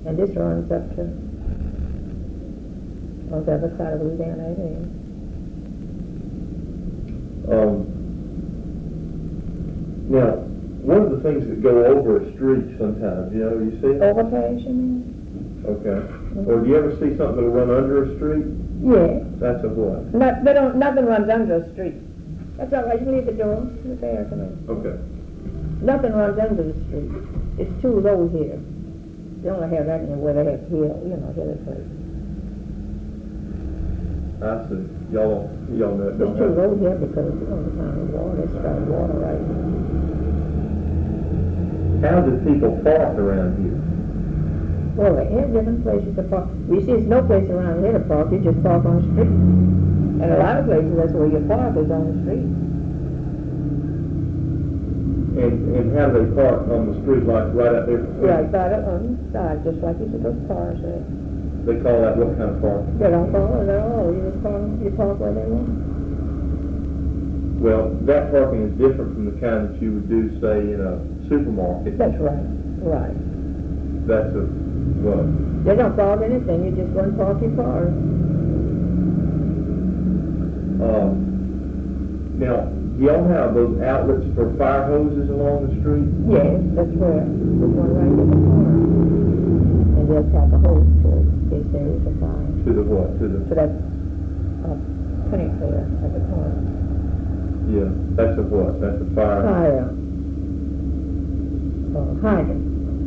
And this runs up to, on the other side of Louisiana Avenue. Now, one of the things that go over a street sometimes, you see it? Overpass, you mean? Okay. Or do you ever see something that'll run under a street? Yes. That's a what? Nothing runs under a street. That's all right, you leave the door, it's there, come in. Okay. Nothing runs under the street. It's too low here. They only have that where they have hilly place. I see. Y'all know it. It's too low here because it's on the time of water, it's got water right now. How do people park around here? Well, they have different places to park. You see, there's no place around here to park, you just park on the street. And a lot of places, that's where your park is on the street. And how do they park on the street, like right out there? Right, right up on the side, just like you see those cars there. They call that what kind of park? They don't park it at all, you just park where they want. Well, that parking is different from the kind that you would do, say, in a supermarket. That's right, right. That's a, what? They don't park anything, you just go and park your car. Now, do y'all have those outlets for fire hoses along the street? Yes, that's where. There's one right in the corner. And they'll tap a hose to it in case there is a fire. To the what? To the... So that's tank there at the corner. Yeah, that's a what? That's a fire... Fire. Hydrant.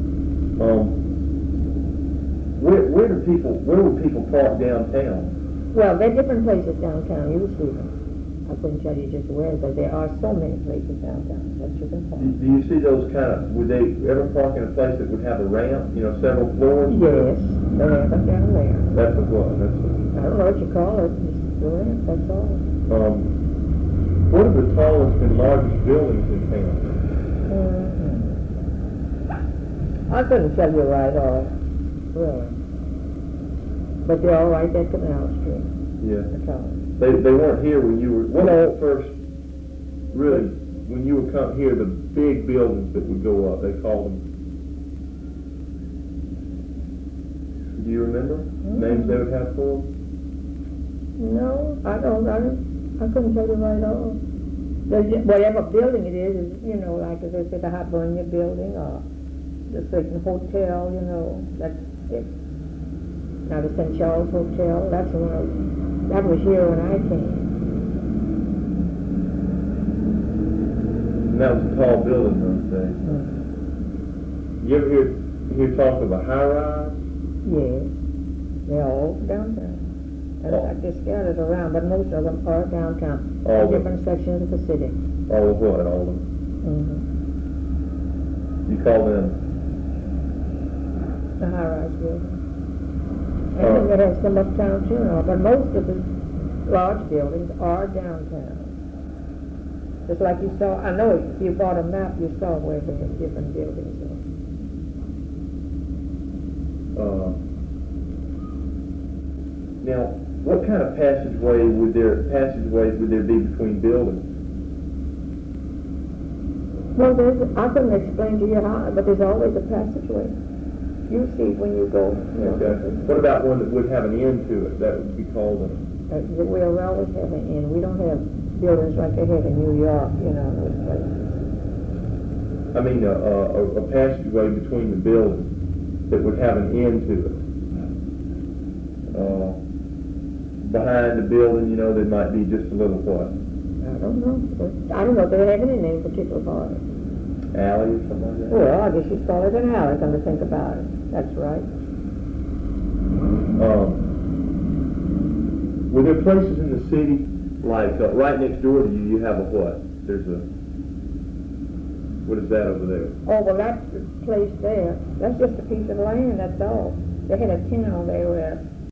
Where would people park downtown? Well, there are different places downtown. You'll see them. I couldn't tell you just where, but there are so many places downtown that you can park. Do you see those would they ever park in a place that would have a ramp, several floors? Yes, they have it down there. That's a what? I don't know what you call it, just the ramp, that's all. What are the tallest and largest buildings in town? I couldn't tell you right off, really. But they're all right at Canal Street. Yeah. The tallest. They weren't here when you were, what was the first, really, when you would come here, the big buildings that would go up, they called them, do you remember names they would have for them? No, I couldn't tell you right off. Whatever building it is, like if it's the Hibernia building or the certain hotel, that's it. Now the St. Charles Hotel, that was here when I came. And that was a tall building those days. You ever hear talk of a high-rise? Yes. They're all downtown. In fact, they're scattered around, but most of them are downtown. All different sections of the city. All of what? All of them? You call them? The high-rise building. And then they have some uptown too, but most of the large buildings are downtown. Just like you saw, I know if you bought a map, you saw where they have different buildings are. Now, what kind of passageways would there be between buildings? Well, I couldn't explain to you how, but there's always a passageway. You see when you go. Okay. What about one that would have an end to it? That would be called a... We'll always have an end. We don't have buildings like they have in New York, those places. I mean, a passageway between the buildings that would have an end to it. Behind the building, there might be just a little what? I don't know. I don't know if they have any name particular for it. Alley or something like that? Well, I guess you'd call it an alley, come to think about it. That's right. Were there places in the city, like right next door to you, you have a what? What is that over there? Oh, well, that place there, that's just a piece of land, that's all. They had a town there where